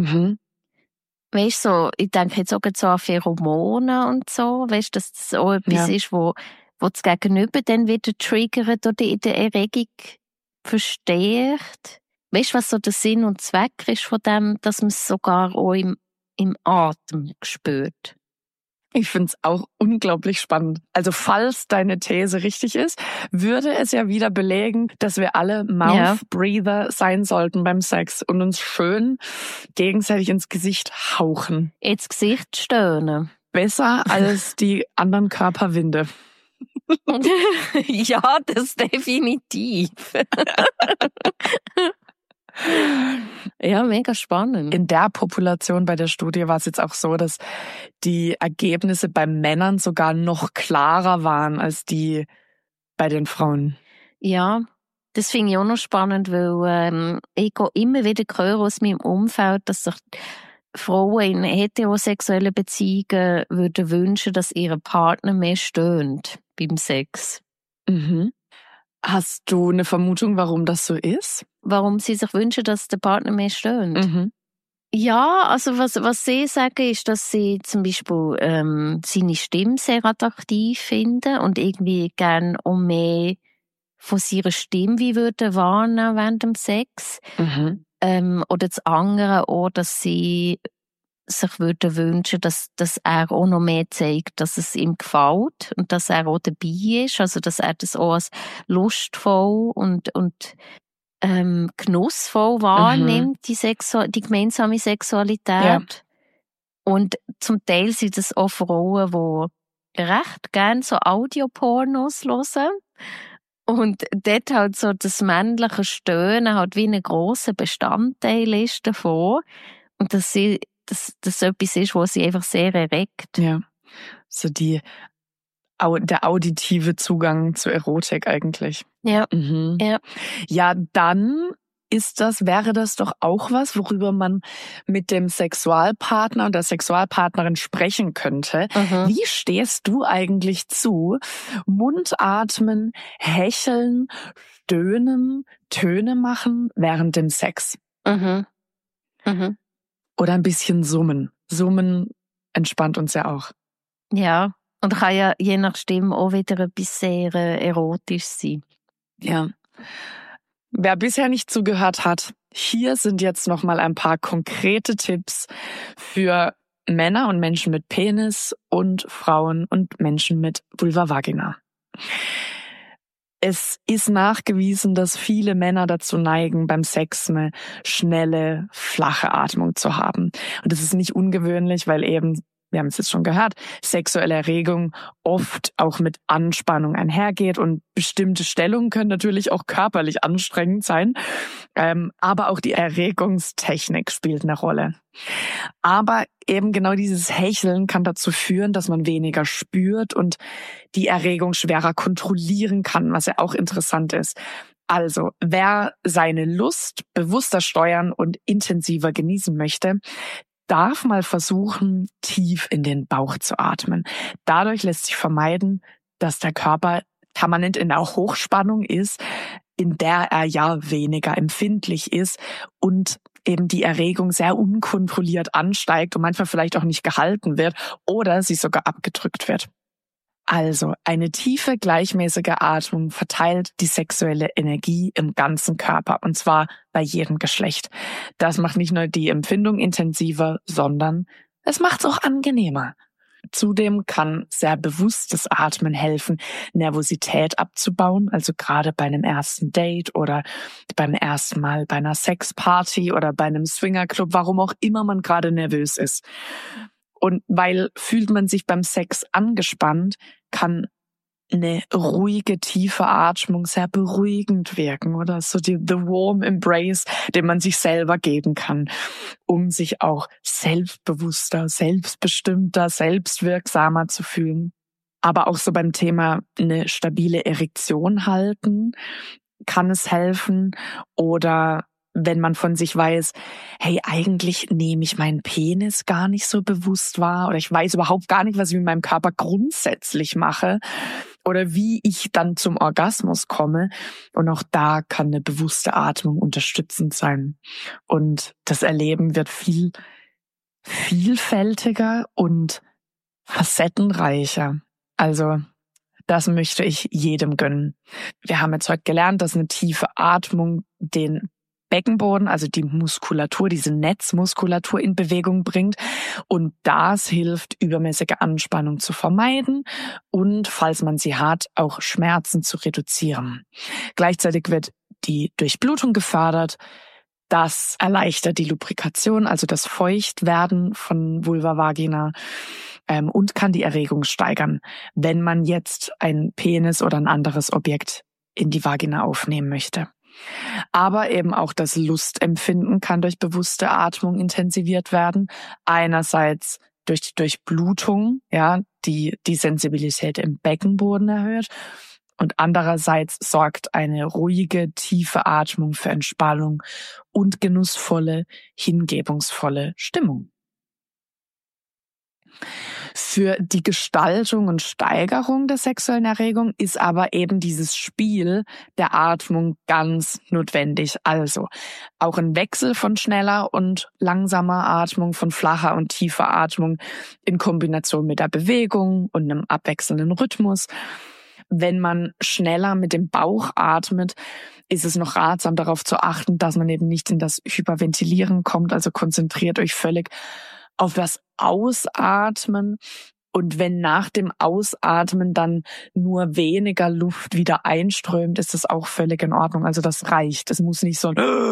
Weißt so, ich denke jetzt auch so an Pheromone und so, weißt, dass das auch etwas ist, wo das Gegenüber dann wieder triggert oder in der Erregung verstärkt. Weißt du, was so der Sinn und Zweck ist von dem, dass man es sogar auch im Atem spürt? Ich find's auch unglaublich spannend. Also falls deine These richtig ist, würde es ja wieder belegen, dass wir alle Mouth-Breather sein sollten beim Sex und uns schön gegenseitig ins Gesicht hauchen. Ins Gesicht stöhnen. Besser als die anderen Körperwinde. Ja, das definitiv. Ja, mega spannend. In der Population bei der Studie war es jetzt auch so, dass die Ergebnisse bei Männern sogar noch klarer waren als die bei den Frauen. Ja, das finde ich auch noch spannend, weil ich gehe immer wieder hören aus meinem Umfeld, dass sich Frauen in heterosexuellen Beziehungen würden wünschen, dass ihre Partner mehr stöhnt beim Sex. Mhm. Hast du eine Vermutung, warum das so ist? Warum sie sich wünschen, dass der Partner mehr stöhnt? Mhm. Ja, also was sie sagen, ist, dass sie zum Beispiel seine Stimme sehr attraktiv finden und irgendwie gern auch mehr von seiner Stimme wie würden wahrnehmen während dem Sex. Mhm. Oder das andere auch, dass sie sich würden wünschen, dass er auch noch mehr zeigt, dass es ihm gefällt und dass er auch dabei ist, also dass er das auch als lustvoll und genussvoll wahrnimmt, die gemeinsame Sexualität. Ja. Und zum Teil sind es auch Frauen, die recht gerne so Audiopornos hören. Und dort halt so das männliche Stöhnen halt wie ein grosser Bestandteil ist davon. Und dass das etwas ist, was sie einfach sehr erregt. Ja. So der auditive Zugang zur Erotik eigentlich. Ja. Mhm. Ja. Ja, dann wäre das doch auch was, worüber man mit dem Sexualpartner und der Sexualpartnerin sprechen könnte. Mhm. Wie stehst du eigentlich zu Mundatmen, Hecheln, Stöhnen, Töne machen während dem Sex? Mhm. Mhm. Oder ein bisschen Summen. Summen entspannt uns ja auch. Ja. Und kann ja je nach Stimme auch wieder etwas sehr erotisch sein. Ja. Wer bisher nicht zugehört hat, hier sind jetzt nochmal ein paar konkrete Tipps für Männer und Menschen mit Penis und Frauen und Menschen mit Vulva-Vagina. Es ist nachgewiesen, dass viele Männer dazu neigen, beim Sex eine schnelle, flache Atmung zu haben. Und das ist nicht ungewöhnlich, weil eben, wir haben es jetzt schon gehört, sexuelle Erregung oft auch mit Anspannung einhergeht und bestimmte Stellungen können natürlich auch körperlich anstrengend sein. Aber auch die Erregungstechnik spielt eine Rolle. Aber eben genau dieses Hecheln kann dazu führen, dass man weniger spürt und die Erregung schwerer kontrollieren kann, was ja auch interessant ist. Also, wer seine Lust bewusster steuern und intensiver genießen möchte, darf mal versuchen, tief in den Bauch zu atmen. Dadurch lässt sich vermeiden, dass der Körper permanent in der Hochspannung ist, in der er ja weniger empfindlich ist und eben die Erregung sehr unkontrolliert ansteigt und manchmal vielleicht auch nicht gehalten wird oder sie sogar abgedrückt wird. Also eine tiefe, gleichmäßige Atmung verteilt die sexuelle Energie im ganzen Körper und zwar bei jedem Geschlecht. Das macht nicht nur die Empfindung intensiver, sondern es macht es auch angenehmer. Zudem kann sehr bewusstes Atmen helfen, Nervosität abzubauen, also gerade bei einem ersten Date oder beim ersten Mal bei einer Sexparty oder bei einem Swingerclub, warum auch immer man gerade nervös ist. Und weil fühlt man sich beim Sex angespannt, kann eine ruhige, tiefe Atmung sehr beruhigend wirken oder so the warm embrace, den man sich selber geben kann, um sich auch selbstbewusster, selbstbestimmter, selbstwirksamer zu fühlen. Aber auch so beim Thema eine stabile Erektion halten, kann es helfen oder wenn man von sich weiß, hey, eigentlich nehme ich meinen Penis gar nicht so bewusst wahr oder ich weiß überhaupt gar nicht, was ich mit meinem Körper grundsätzlich mache oder wie ich dann zum Orgasmus komme. Und auch da kann eine bewusste Atmung unterstützend sein. Und das Erleben wird viel vielfältiger und facettenreicher. Also das möchte ich jedem gönnen. Wir haben jetzt heute gelernt, dass eine tiefe Atmung den Beckenboden, also die Muskulatur, diese Netzmuskulatur in Bewegung bringt. Und das hilft, übermäßige Anspannung zu vermeiden und, falls man sie hat, auch Schmerzen zu reduzieren. Gleichzeitig wird die Durchblutung gefördert. Das erleichtert die Lubrikation, also das Feuchtwerden von Vulva, Vagina und kann die Erregung steigern, wenn man jetzt ein Penis oder ein anderes Objekt in die Vagina aufnehmen möchte. Aber eben auch das Lustempfinden kann durch bewusste Atmung intensiviert werden. Einerseits durch die Durchblutung, ja, die Sensibilität im Beckenboden erhöht Und andererseits sorgt eine ruhige, tiefe Atmung für Entspannung und genussvolle, hingebungsvolle Stimmung. Für die Gestaltung und Steigerung der sexuellen Erregung ist aber eben dieses Spiel der Atmung ganz notwendig. Also auch ein Wechsel von schneller und langsamer Atmung, von flacher und tiefer Atmung in Kombination mit der Bewegung und einem abwechselnden Rhythmus. Wenn man schneller mit dem Bauch atmet, ist es noch ratsam, darauf zu achten, dass man eben nicht in das Hyperventilieren kommt. Also konzentriert euch völlig auf das Ausatmen. Und wenn nach dem Ausatmen dann nur weniger Luft wieder einströmt, ist das auch völlig in Ordnung. Also das reicht. Es muss nicht so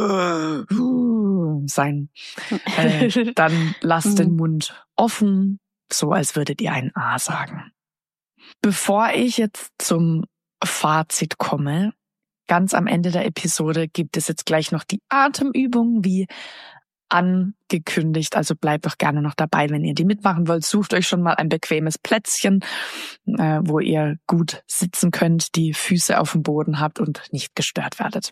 sein. Dann lasst den Mund offen, so als würdet ihr ein A sagen. Bevor ich jetzt zum Fazit komme, ganz am Ende der Episode gibt es jetzt gleich noch die Atemübung, wie angekündigt. Also bleibt doch gerne noch dabei, wenn ihr die mitmachen wollt. Sucht euch schon mal ein bequemes Plätzchen, wo ihr gut sitzen könnt, die Füße auf dem Boden habt und nicht gestört werdet.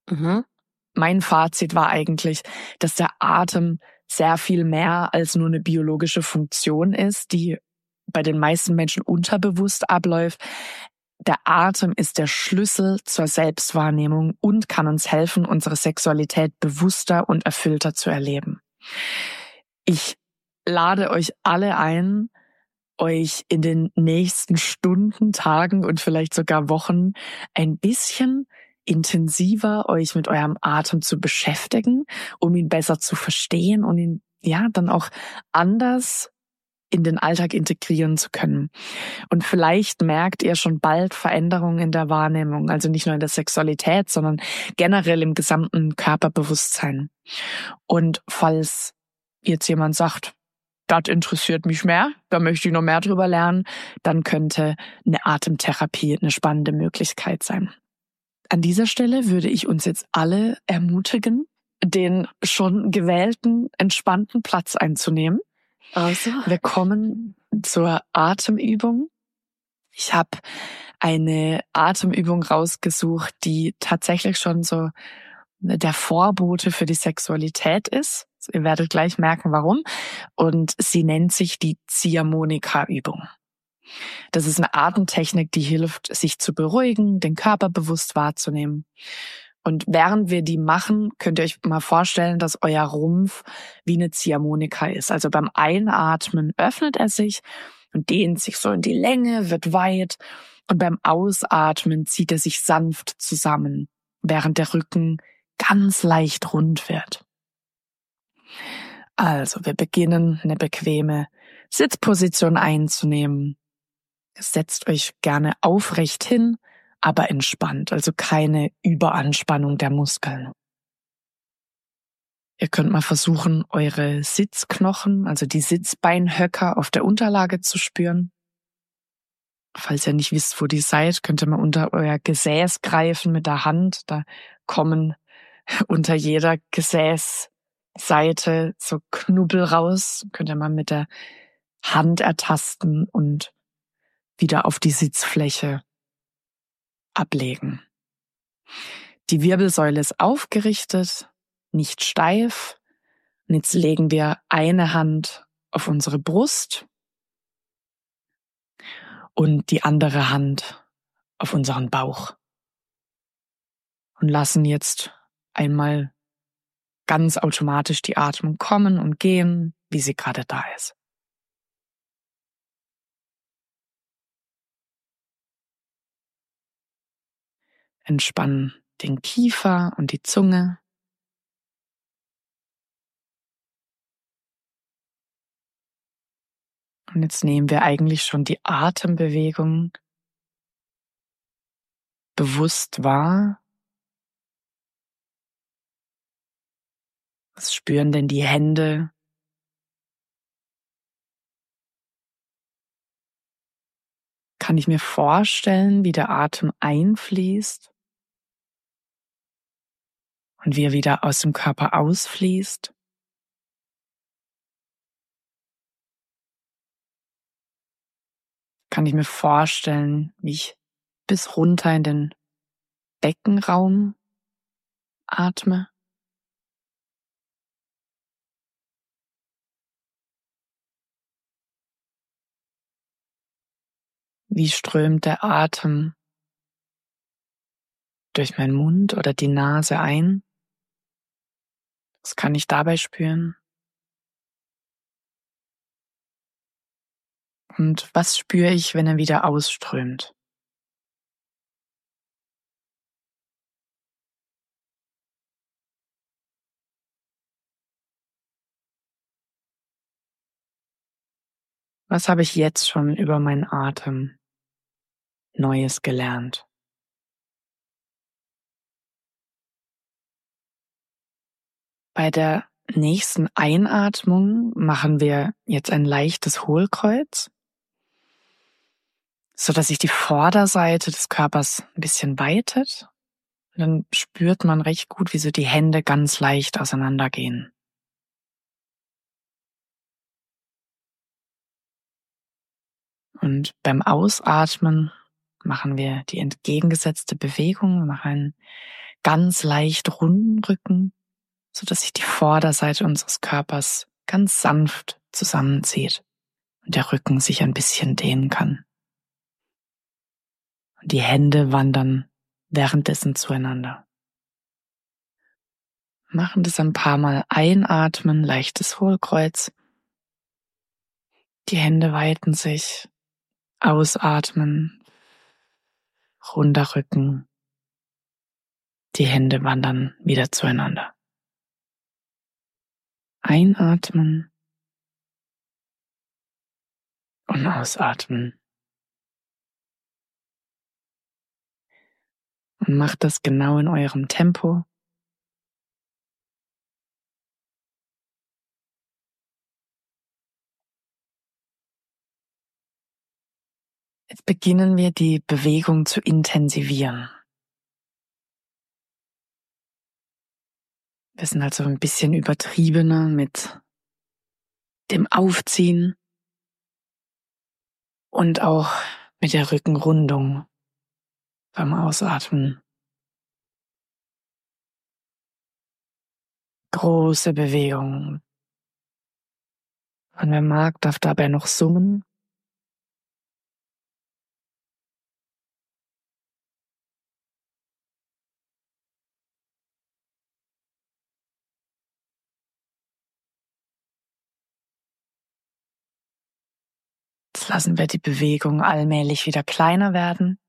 Mein Fazit war eigentlich, dass der Atem sehr viel mehr als nur eine biologische Funktion ist, die bei den meisten Menschen unterbewusst abläuft. Der Atem ist der Schlüssel zur Selbstwahrnehmung und kann uns helfen, unsere Sexualität bewusster und erfüllter zu erleben. Ich lade euch alle ein, euch in den nächsten Stunden, Tagen und vielleicht sogar Wochen ein bisschen intensiver euch mit eurem Atem zu beschäftigen, um ihn besser zu verstehen und ihn dann auch anders in den Alltag integrieren zu können. Und vielleicht merkt ihr schon bald Veränderungen in der Wahrnehmung, also nicht nur in der Sexualität, sondern generell im gesamten Körperbewusstsein. Und falls jetzt jemand sagt, das interessiert mich mehr, da möchte ich noch mehr drüber lernen, dann könnte eine Atemtherapie eine spannende Möglichkeit sein. An dieser Stelle würde ich uns jetzt alle ermutigen, den schon gewählten, entspannten Platz einzunehmen. Also, wir kommen zur Atemübung. Ich habe eine Atemübung rausgesucht, die tatsächlich schon so der Vorbote für die Sexualität ist. Ihr werdet gleich merken, warum. Und sie nennt sich die Ziehharmonika-Übung. Das ist eine Atemtechnik, die hilft, sich zu beruhigen, den Körper bewusst wahrzunehmen. Und während wir die machen, könnt ihr euch mal vorstellen, dass euer Rumpf wie eine Ziehharmonika ist. Also beim Einatmen öffnet er sich und dehnt sich so in die Länge, wird weit. Und beim Ausatmen zieht er sich sanft zusammen, während der Rücken ganz leicht rund wird. Also wir beginnen, eine bequeme Sitzposition einzunehmen. Setzt euch gerne aufrecht hin, aber entspannt, also keine Überanspannung der Muskeln. Ihr könnt mal versuchen, eure Sitzknochen, also die Sitzbeinhöcker auf der Unterlage zu spüren. Falls ihr nicht wisst, wo die seid, könnt ihr mal unter euer Gesäß greifen mit der Hand. Da kommen unter jeder Gesäßseite so Knubbel raus. Könnt ihr mal mit der Hand ertasten und wieder auf die Sitzfläche ablegen. Die Wirbelsäule ist aufgerichtet, nicht steif. Und jetzt legen wir eine Hand auf unsere Brust und die andere Hand auf unseren Bauch. Und lassen jetzt einmal ganz automatisch die Atmung kommen und gehen, wie sie gerade da ist. Entspannen den Kiefer und die Zunge. Und jetzt nehmen wir eigentlich schon die Atembewegung bewusst wahr. Was spüren denn die Hände? Kann ich mir vorstellen, wie der Atem einfließt und wie er wieder aus dem Körper ausfließt? Kann ich mir vorstellen, wie ich bis runter in den Beckenraum atme. Wie strömt der Atem durch meinen Mund oder die Nase ein? Das kann ich dabei spüren. Und was spüre ich, wenn er wieder ausströmt? Was habe ich jetzt schon über meinen Atem Neues gelernt? Bei der nächsten Einatmung machen wir jetzt ein leichtes Hohlkreuz, so dass sich die Vorderseite des Körpers ein bisschen weitet. Und dann spürt man recht gut, wie so die Hände ganz leicht auseinandergehen. Und beim Ausatmen machen wir die entgegengesetzte Bewegung, wir machen einen ganz leicht runden Rücken, so dass sich die Vorderseite unseres Körpers ganz sanft zusammenzieht und der Rücken sich ein bisschen dehnen kann. Und die Hände wandern währenddessen zueinander. Machen das ein paar Mal einatmen, leichtes Hohlkreuz. Die Hände weiten sich, ausatmen, runder Rücken. Die Hände wandern wieder zueinander. Einatmen und ausatmen. Und macht das genau in eurem Tempo. Jetzt beginnen wir die Bewegung zu intensivieren. Wir sind also ein bisschen übertriebener mit dem Aufziehen und auch mit der Rückenrundung beim Ausatmen. Große Bewegung. Und wer mag, darf dabei noch summen. Jetzt lassen wir die Bewegung allmählich wieder kleiner werden.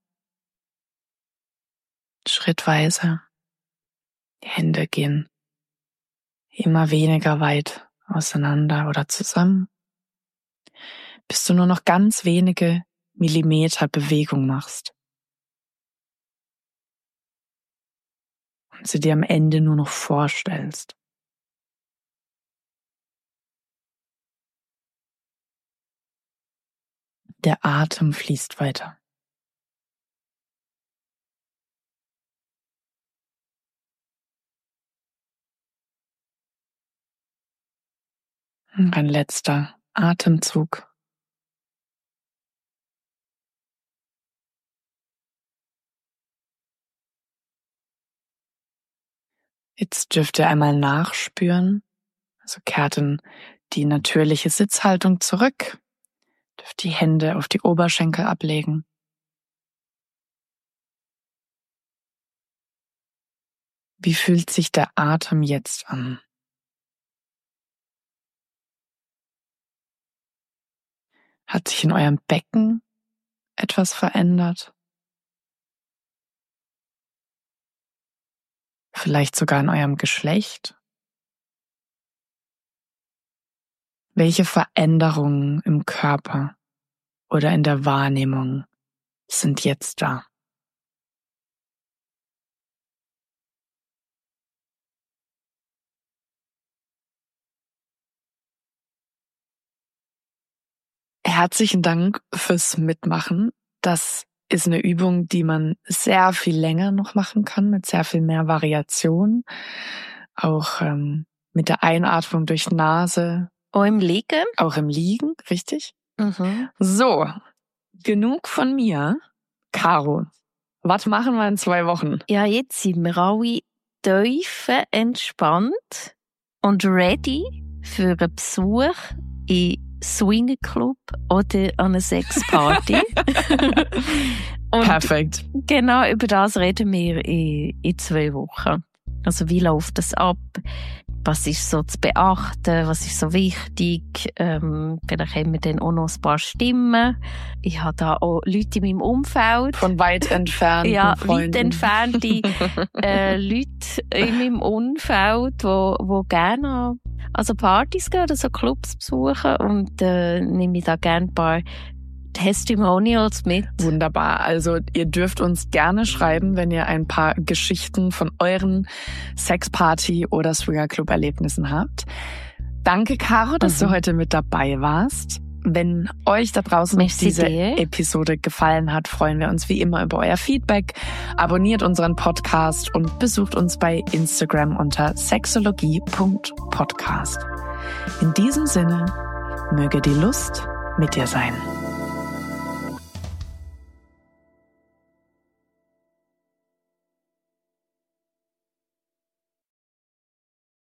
Schrittweise. Die Hände gehen immer weniger weit auseinander oder zusammen, bis du nur noch ganz wenige Millimeter Bewegung machst. Und sie dir am Ende nur noch vorstellst. Der Atem fließt weiter. Und ein letzter Atemzug. Jetzt dürft ihr einmal nachspüren. Also kehrt in die natürliche Sitzhaltung zurück. Dürft die Hände auf die Oberschenkel ablegen. Wie fühlt sich der Atem jetzt an? Hat sich in eurem Becken etwas verändert? Vielleicht sogar in eurem Geschlecht? Welche Veränderungen im Körper oder in der Wahrnehmung sind jetzt da? Herzlichen Dank fürs Mitmachen. Das ist eine Übung, die man sehr viel länger noch machen kann, mit sehr viel mehr Variation. Auch mit der Einatmung durch Nase. Auch im Liegen? Auch im Liegen, richtig? Mhm. So, genug von mir. Caro, Was machen wir in 2 Wochen? Ja, jetzt sind wir alle tief entspannt und ready für einen Besuch in Swingerclub oder an einer Sexparty. Perfekt. Genau, über das reden wir in 2 Wochen. Also wie läuft das ab? Was ist so zu beachten? Was ist so wichtig? Vielleicht haben wir dann auch noch ein paar Stimmen. Ich habe da auch Leute in meinem Umfeld. Von weit entfernt. Ja, weit entfernte Leute in meinem Umfeld, die gerne an Partys gehen oder so Clubs besuchen. Und nehme ich da gerne ein paar Testimonials mit. Wunderbar. Also ihr dürft uns gerne schreiben, wenn ihr ein paar Geschichten von euren Sexparty- oder Swingerclub-Erlebnissen habt. Danke, Caro, dass du heute mit dabei warst. Wenn euch da draußen diese Episode gefallen hat, freuen wir uns wie immer über euer Feedback. Abonniert unseren Podcast und besucht uns bei Instagram unter sexologie.podcast. In diesem Sinne, möge die Lust mit dir sein.